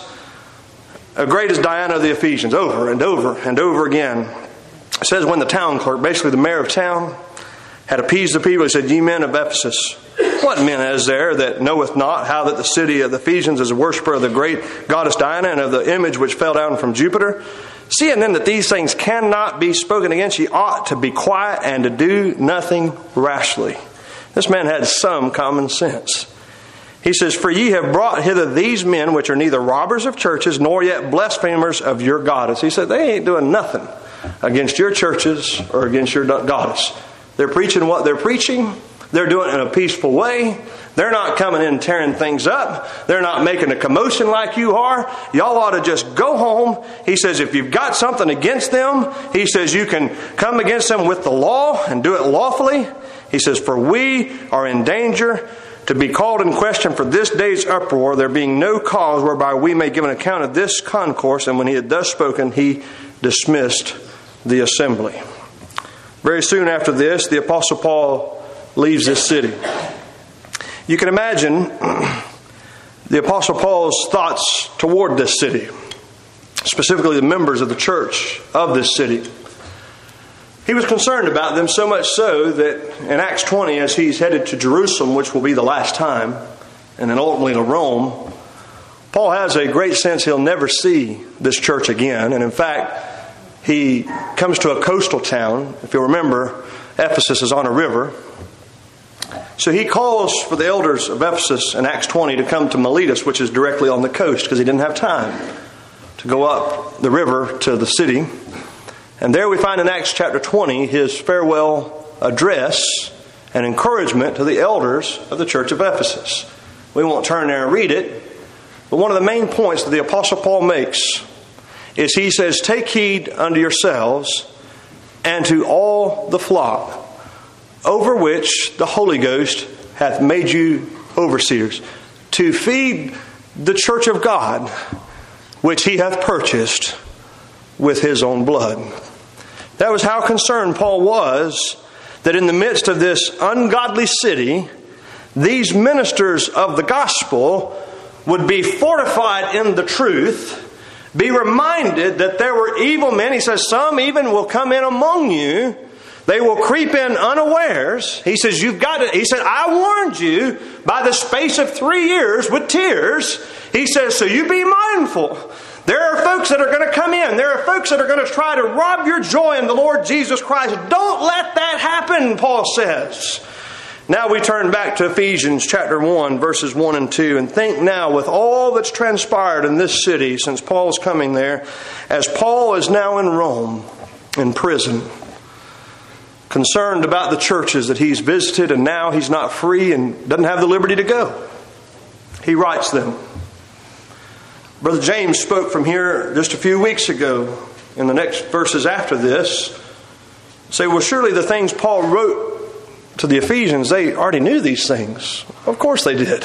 uh, great is Diana of the Ephesians, over and over and over again. It says when the town clerk, basically the mayor of town, had appeased the people, he said, ye men of Ephesus, what men is there that knoweth not how that the city of the Ephesians is a worshipper of the great goddess Diana and of the image which fell down from Jupiter? Seeing then that these things cannot be spoken against, ye ought to be quiet and to do nothing rashly. This man had some common sense. He says, for ye have brought hither these men which are neither robbers of churches nor yet blasphemers of your goddess. He said, they ain't doing nothing against your churches or against your goddess. They're preaching what they're preaching. They're doing it in a peaceful way. They're not coming in and tearing things up. They're not making a commotion like you are. Y'all ought to just go home. He says, if you've got something against them, he says you can come against them with the law and do it lawfully. He says, for we are in danger to be called in question for this day's uproar, there being no cause whereby we may give an account of this concourse. And when he had thus spoken, he dismissed the assembly. Very soon after this, the Apostle Paul leaves this city. You can imagine the Apostle Paul's thoughts toward this city, specifically the members of the church of this city. He was concerned about them, so much so that in Acts twenty, as he's headed to Jerusalem, which will be the last time, and then ultimately to Rome, Paul has a great sense he'll never see this church again. And in fact, he comes to a coastal town. If you'll remember, Ephesus is on a river. So he calls for the elders of Ephesus in Acts twenty to come to Miletus, which is directly on the coast, because he didn't have time to go up the river to the city. And there we find in Acts chapter twenty his farewell address and encouragement to the elders of the church of Ephesus. We won't turn there and read it, but one of the main points that the Apostle Paul makes is he says, take heed unto yourselves and to all the flock over which the Holy Ghost hath made you overseers, to feed the church of God, which he hath purchased with his own blood. That was how concerned Paul was that in the midst of this ungodly city, these ministers of the gospel would be fortified in the truth, be reminded that there were evil men. He says, some even will come in among you. They will creep in unawares. He says, you've got to, he said, I warned you by the space of three years with tears. He says, so you be mindful. There are folks that are going to come in. There are folks that are going to try to rob your joy in the Lord Jesus Christ. Don't let that happen, Paul says. Now we turn back to Ephesians chapter one, verses one and two, and think now with all that's transpired in this city since Paul's coming there, as Paul is now in Rome, in prison, concerned about the churches that he's visited, and now he's not free and doesn't have the liberty to go. He writes them. Brother James spoke from here just a few weeks ago in the next verses after this. Say, well, surely the things Paul wrote to the Ephesians, they already knew these things. Of course they did.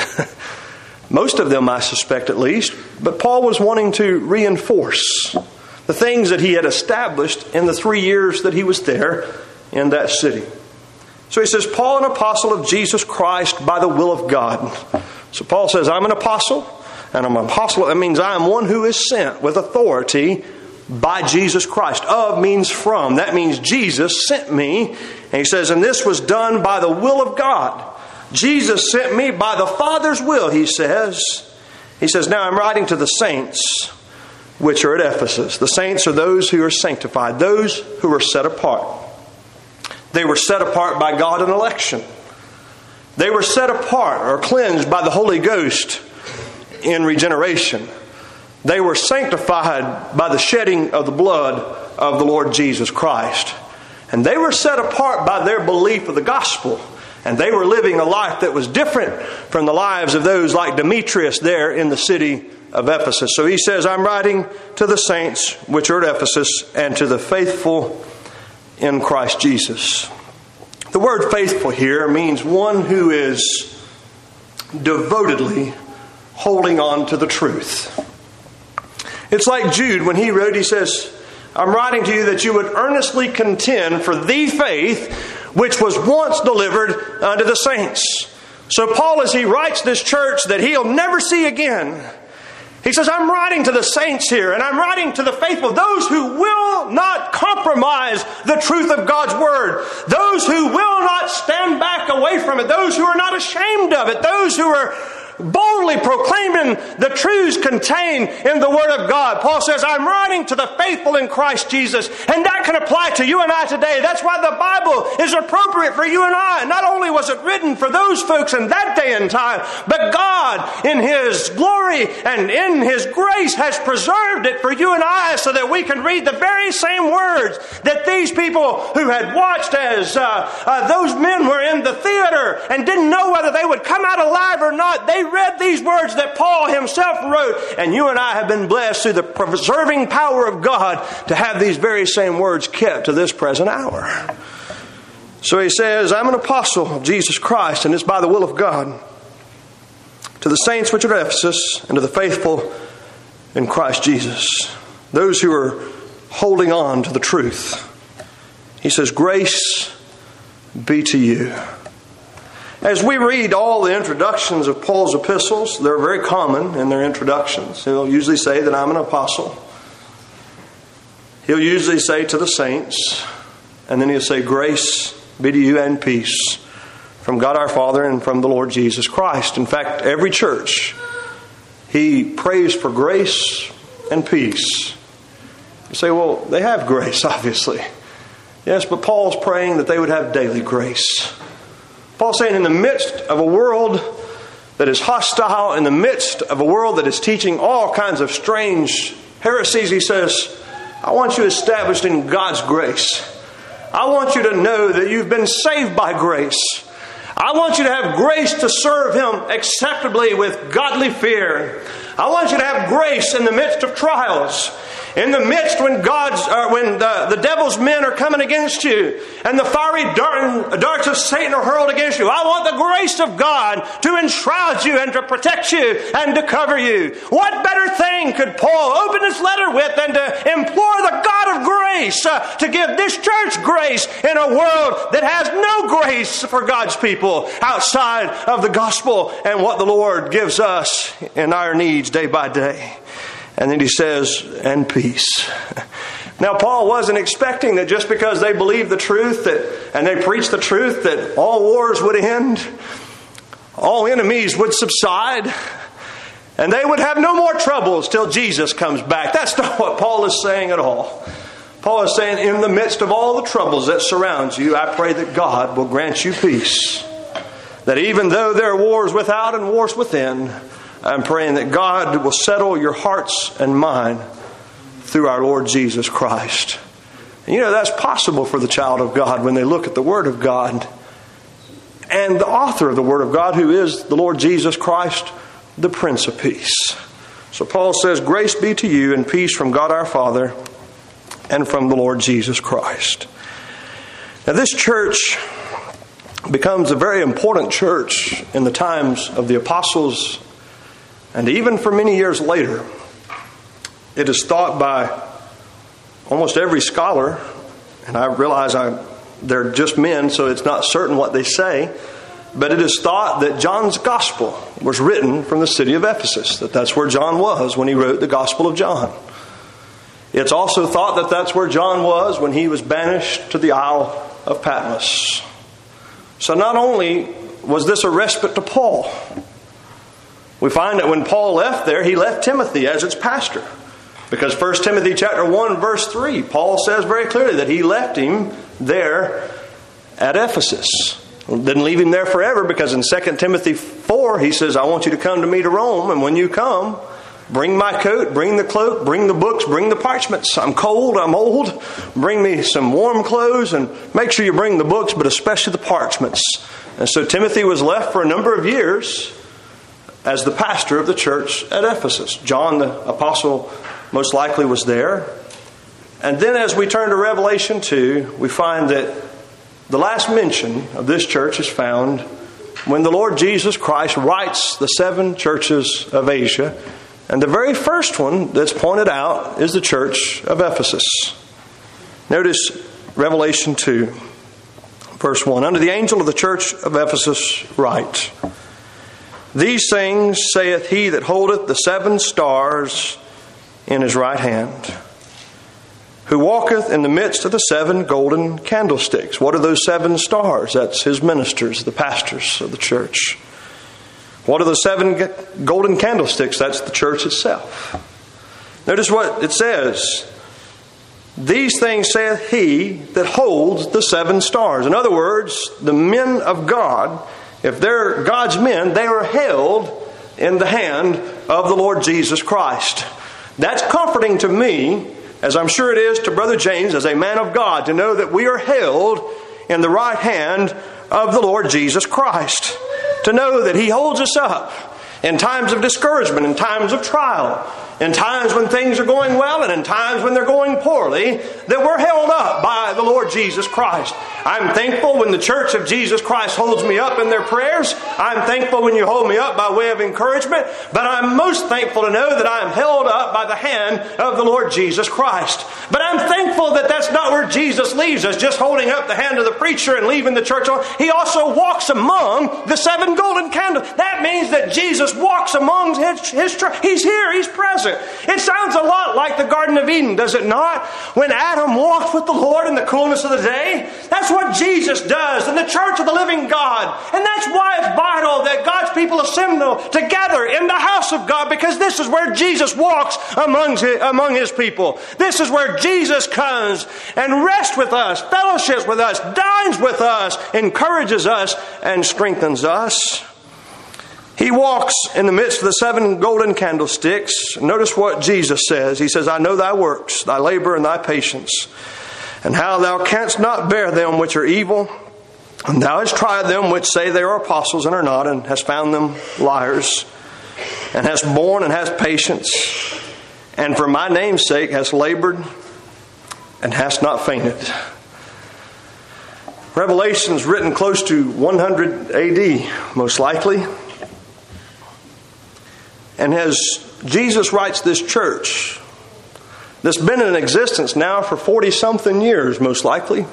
Most of them, I suspect at least. But Paul was wanting to reinforce the things that he had established in the three years that he was there in that city. So he says, Paul, an apostle of Jesus Christ by the will of God. So Paul says, I'm an apostle, and I'm an apostle. That means I am one who is sent with authority by Jesus Christ. Of means from. That means Jesus sent me. And he says, and this was done by the will of God. Jesus sent me by the Father's will, he says. He says, now I'm writing to the saints which are at Ephesus. The saints are those who are sanctified, those who are set apart. They were set apart by God in election. They were set apart or cleansed by the Holy Ghost in regeneration. They were sanctified by the shedding of the blood of the Lord Jesus Christ. And they were set apart by their belief of the gospel. And they were living a life that was different from the lives of those like Demetrius there in the city of Ephesus. So he says, I'm writing to the saints which are at Ephesus and to the faithful in Christ Jesus. The word faithful here means one who is devotedly holding on to the truth. It's like Jude when he wrote, he says, I'm writing to you that you would earnestly contend for the faith which was once delivered unto the saints. So Paul, as he writes this church that he'll never see again, he says, I'm writing to the saints here, and I'm writing to the faithful, those who will not compromise the truth of God's Word, those who will not stand back away from it, those who are not ashamed of it, those who are boldly proclaiming the truths contained in the Word of God. Paul says, I'm writing to the faithful in Christ Jesus. And that can apply to you and I today. That's why the Bible is appropriate for you and I. Not only was it written for those folks in that day and time, but God, in His glory and in His grace, has preserved it for you and I so that we can read the very same words that these people who had watched as uh, uh, those men were in the theater and didn't know whether they would come out alive or not. They read these words that Paul himself wrote, and you and I have been blessed through the preserving power of God to have these very same words kept to this present hour. So he says, I'm an apostle of Jesus Christ, and it's by the will of God, to the saints which are at Ephesus, and to the faithful in Christ Jesus, those who are holding on to the truth. He says, grace be to you. As we read all the introductions of Paul's epistles, they're very common in their introductions. He'll usually say that I'm an apostle. He'll usually say to the saints, and then he'll say, grace be to you and peace from God our Father and from the Lord Jesus Christ. In fact, every church, he prays for grace and peace. You say, well, they have grace, obviously. Yes, but Paul's praying that they would have daily grace. Paul's saying in the midst of a world that is hostile, in the midst of a world that is teaching all kinds of strange heresies, he says, I want you established in God's grace. I want you to know that you've been saved by grace. I want you to have grace to serve Him acceptably with godly fear. I want you to have grace in the midst of trials. In the midst when God's, uh, when the, the devil's men are coming against you, and the fiery dart, darts of Satan are hurled against you, I want the grace of God to enshroud you and to protect you and to cover you. What better thing could Paul open his letter with than to implore the God of grace uh, to give this church grace in a world that has no grace for God's people outside of the gospel and what the Lord gives us in our needs day by day. And then he says, and peace. Now, Paul wasn't expecting that just because they believed the truth that, and they preached the truth, that all wars would end, all enemies would subside, and they would have no more troubles till Jesus comes back. That's not what Paul is saying at all. Paul is saying, in the midst of all the troubles that surround you, I pray that God will grant you peace. That even though there are wars without and wars within, I'm praying that God will settle your hearts and mind through our Lord Jesus Christ. And you know, that's possible for the child of God when they look at the Word of God and the author of the Word of God, who is the Lord Jesus Christ, the Prince of Peace. So Paul says, grace be to you and peace from God our Father and from the Lord Jesus Christ. Now, this church becomes a very important church in the times of the apostles, and even for many years later. It is thought by almost every scholar, and I realize I, they're just men, so it's not certain what they say, but it is thought that John's gospel was written from the city of Ephesus, that that's where John was when he wrote the Gospel of John. It's also thought that that's where John was when he was banished to the Isle of Patmos. So not only was this a respite to Paul, we find that when Paul left there, he left Timothy as its pastor. Because First Timothy chapter one, verse three, Paul says very clearly that he left him there at Ephesus. Didn't leave him there forever, because in Second Timothy four, he says, I want you to come to me to Rome, and when you come, bring my coat, bring the cloak, bring the books, bring the parchments. I'm cold, I'm old. Bring me some warm clothes, and make sure you bring the books, but especially the parchments. And so Timothy was left for a number of years as the pastor of the church at Ephesus. John the apostle most likely was there. And then as we turn to Revelation two, we find that the last mention of this church is found when the Lord Jesus Christ writes the seven churches of Asia. And the very first one that's pointed out is the church of Ephesus. Notice Revelation two, verse one. Unto the angel of the church of Ephesus write, These things saith he that holdeth the seven stars in his right hand, who walketh in the midst of the seven golden candlesticks. What are those seven stars? That's his ministers, the pastors of the church. What are the seven golden candlesticks? That's the church itself. Notice what it says. These things saith he that holds the seven stars. In other words, the men of God, if they're God's men, they are held in the hand of the Lord Jesus Christ. That's comforting to me, as I'm sure it is to Brother James as a man of God, to know that we are held in the right hand of the Lord Jesus Christ. To know that He holds us up in times of discouragement, in times of trial, in times when things are going well and in times when they're going poorly, that we're held up by the Lord Jesus Christ. I'm thankful when the Church of Jesus Christ holds me up in their prayers. I'm thankful when you hold me up by way of encouragement. But I'm most thankful to know that I'm held up by the hand of the Lord Jesus Christ. But I'm thankful that that's not where Jesus leaves us, just holding up the hand of the preacher and leaving the church on. He also walks among the seven golden candles. That means that Jesus walks among His, his church. He's here. He's present. It sounds a lot like the Garden of Eden, does it not? When Adam walked with the Lord in the coolness of the day. That's what Jesus does in the church of the living God. And that's why it's vital that God's people assemble together in the house of God, because this is where Jesus walks among his, among his people. This is where Jesus comes and rests with us, fellowships with us, dines with us, encourages us, and strengthens us. He walks in the midst of the seven golden candlesticks. Notice what Jesus says. He says, I know thy works, thy labor, and thy patience, and how thou canst not bear them which are evil. And thou hast tried them which say they are apostles and are not, and hast found them liars, and hast borne and hast patience, and for my name's sake hast labored and hast not fainted. Revelation's written close to one hundred A D, most likely. And as Jesus writes this church, that's been in existence now for forty-something years, most likely.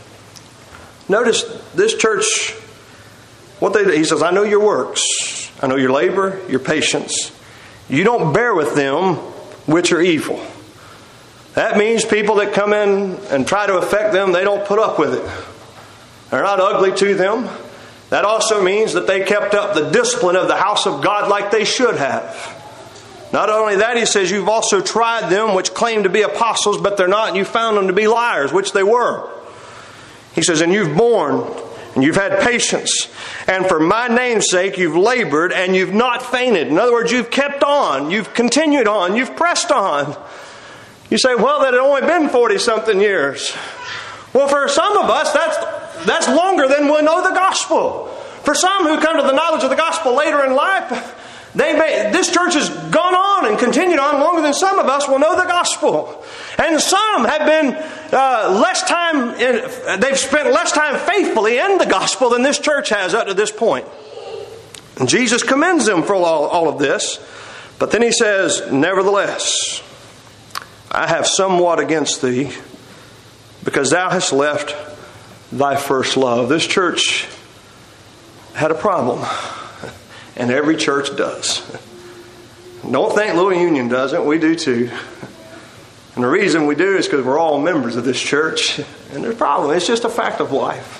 Notice this church, what they do, he says, I know your works. I know your labor, your patience. You don't bear with them which are evil. That means people that come in and try to affect them, they don't put up with it. They're not ugly to them. That also means that they kept up the discipline of the house of God like they should have. Not only that, he says, you've also tried them which claim to be apostles, but they're not, and you found them to be liars, which they were. He says, and you've borne, and you've had patience, and for my name's sake you've labored, and you've not fainted. In other words, you've kept on, you've continued on, you've pressed on. You say, well, that had only been forty-something years. Well, for some of us, that's, that's longer than we'll know the gospel. For some who come to the knowledge of the gospel later in life, They may, this church has gone on and continued on longer than some of us will know the gospel. And some have been uh, less time, in, they've spent less time faithfully in the gospel than this church has up to this point. And Jesus commends them for all, all of this. But then he says, nevertheless, I have somewhat against thee, because thou hast left thy first love. This church had a problem. And every church does. Don't think Little Union doesn't. We do too. And the reason we do is because we're all members of this church. And there's a problem. It's just a fact of life.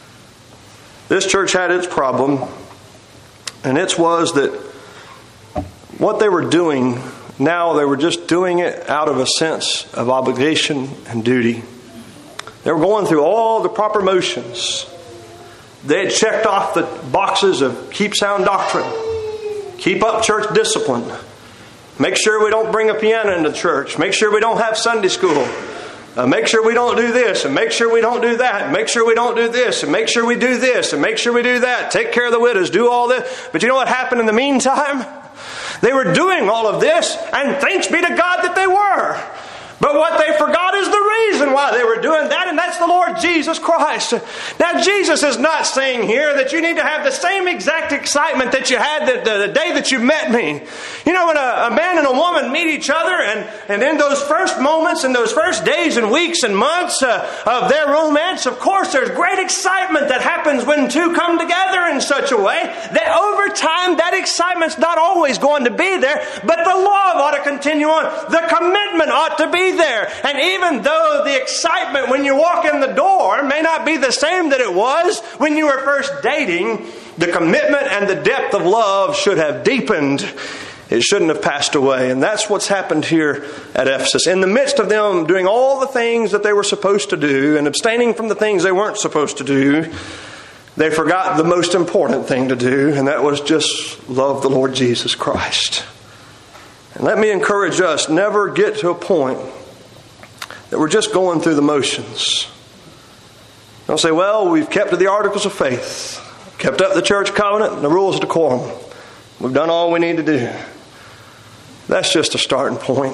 This church had its problem. And it was that what they were doing, now they were just doing it out of a sense of obligation and duty. They were going through all the proper motions. They had checked off the boxes of keep sound doctrine, keep up church discipline, make sure we don't bring a piano into church, make sure we don't have Sunday school, uh, make sure we don't do this, and make sure we don't do that, and make sure we don't do this, and make sure we do this, and make sure we do that, take care of the widows, do all this. But you know what happened in the meantime? They were doing all of this, and thanks be to God that they were. But what they forgot is the reason why they were doing that, and that's the Lord Jesus Christ. Now, Jesus is not saying here that you need to have the same exact excitement that you had the, the, the day that you met me. You know, when a, a man and a woman meet each other, and, and in those first moments, in those first days and weeks and months uh, of their romance, of course, there's great excitement that happens when two come together in such a way that over time, that excitement's not always going to be there, but the love ought to continue on. The commitment ought to be there. And even though the excitement when you walk in the door may not be the same that it was when you were first dating, the commitment and the depth of love should have deepened. It shouldn't have passed away. And that's what's happened here at Ephesus. In the midst of them doing all the things that they were supposed to do and abstaining from the things they weren't supposed to do, they forgot the most important thing to do, and that was just love the Lord Jesus Christ. And let me encourage us, never get to a point that we're just going through the motions. Don't say, well, we've kept to the articles of faith, kept up the church covenant and the rules of decorum. We've done all we need to do. That's just a starting point.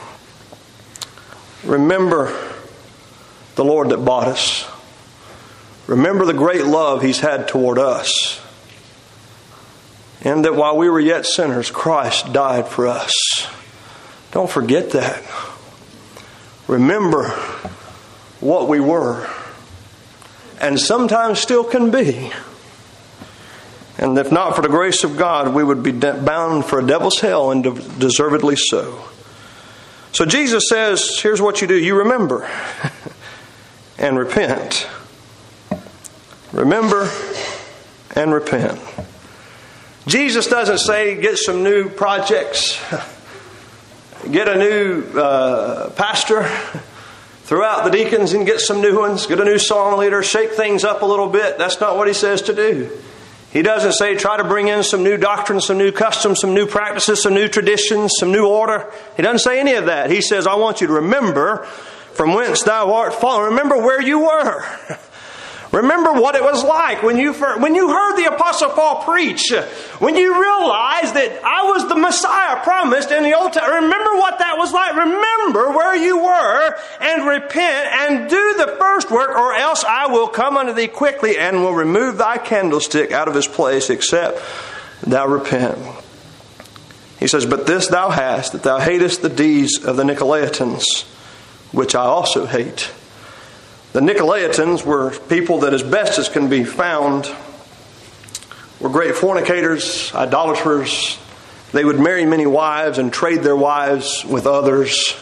Remember the Lord that bought us. Remember the great love He's had toward us. And that while we were yet sinners, Christ died for us. Don't forget that. Remember what we were. And sometimes still can be. And if not for the grace of God, we would be bound for a devil's hell, and deservedly so. So Jesus says, here's what you do. You remember and repent. Remember and repent. Jesus doesn't say get some new projects, get a new uh, pastor, throw out the deacons and get some new ones, get a new song leader, shake things up a little bit. That's not what He says to do. He doesn't say try to bring in some new doctrine, some new customs, some new practices, some new traditions, some new order. He doesn't say any of that. He says, I want you to remember from whence thou art fallen. Remember where you were. Remember what it was like when you when you heard the Apostle Paul preach, when you realized that I was the Messiah promised in the Old Testament. Remember what that was like. Remember where you were and repent and do the first work, or else I will come unto thee quickly and will remove thy candlestick out of his place, except thou repent. He says, but this thou hast, that thou hatest the deeds of the Nicolaitans, which I also hate. The Nicolaitans were people that, as best as can be found, were great fornicators, idolaters. They would marry many wives and trade their wives with others.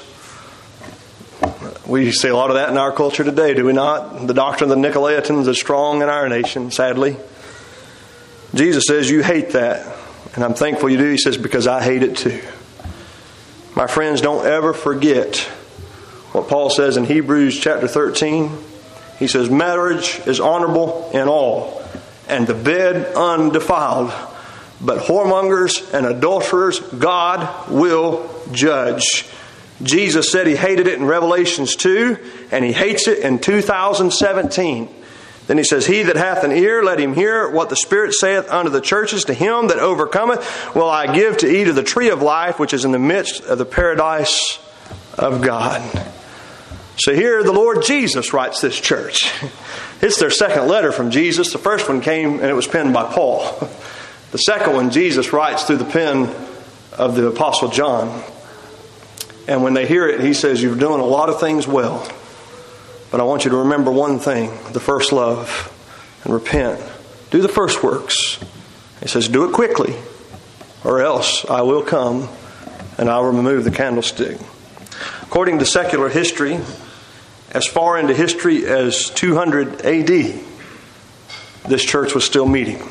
We see a lot of that in our culture today, do we not? The doctrine of the Nicolaitans is strong in our nation, sadly. Jesus says, you hate that. And I'm thankful you do. He says, because I hate it too. My friends, don't ever forget what Paul says in Hebrews chapter thirteen. He says, marriage is honorable in all, and the bed undefiled. But whoremongers and adulterers God will judge. Jesus said he hated it in Revelations two, and he hates it in two thousand seventeen. Then he says, he that hath an ear, let him hear what the Spirit saith unto the churches. To him that overcometh will I give to eat of the tree of life, which is in the midst of the paradise of God. So here the Lord Jesus writes this church. It's their second letter from Jesus. The first one came and it was penned by Paul. The second one Jesus writes through the pen of the Apostle John. And when they hear it, he says, you're doing a lot of things well. But I want you to remember one thing, the first love, and repent. Do the first works. He says, do it quickly, or else I will come and I will remove the candlestick. According to secular history, as far into history as two hundred A D, this church was still meeting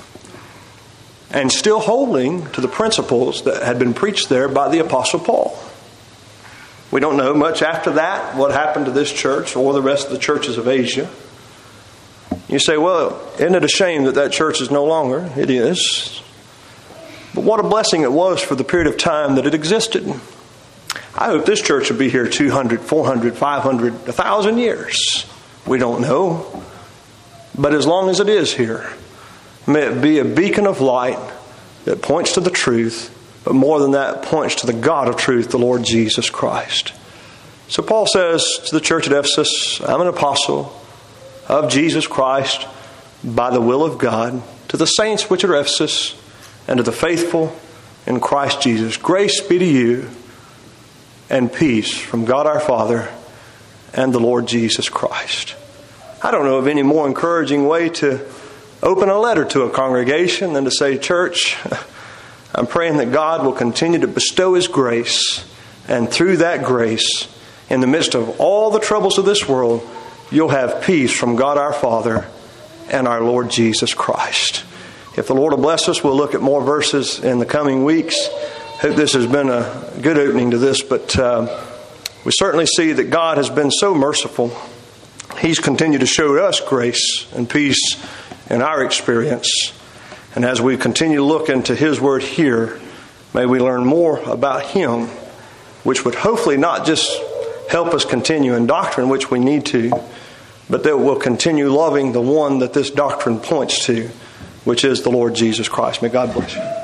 and still holding to the principles that had been preached there by the Apostle Paul. We don't know much after that what happened to this church or the rest of the churches of Asia. You say, well, isn't it a shame that that church is no longer? It is. But what a blessing it was for the period of time that it existed. I hope this church will be here two hundred, four hundred, five hundred, one thousand years. We don't know. But as long as it is here, may it be a beacon of light that points to the truth, but more than that, points to the God of truth, the Lord Jesus Christ. So Paul says to the church at Ephesus, I'm an apostle of Jesus Christ by the will of God, to the saints which are at Ephesus, and to the faithful in Christ Jesus. Grace be to you and peace from God our Father and the Lord Jesus Christ. I don't know of any more encouraging way to open a letter to a congregation than to say, church, I'm praying that God will continue to bestow His grace, and through that grace, in the midst of all the troubles of this world, you'll have peace from God our Father and our Lord Jesus Christ. If the Lord will bless us, we'll look at more verses in the coming weeks. Hope this has been a good opening to this, but uh, we certainly see that God has been so merciful. He's continued to show us grace and peace in our experience. And as we continue to look into His Word here, may we learn more about Him, which would hopefully not just help us continue in doctrine, which we need to, but that we'll continue loving the one that this doctrine points to, which is the Lord Jesus Christ. May God bless you.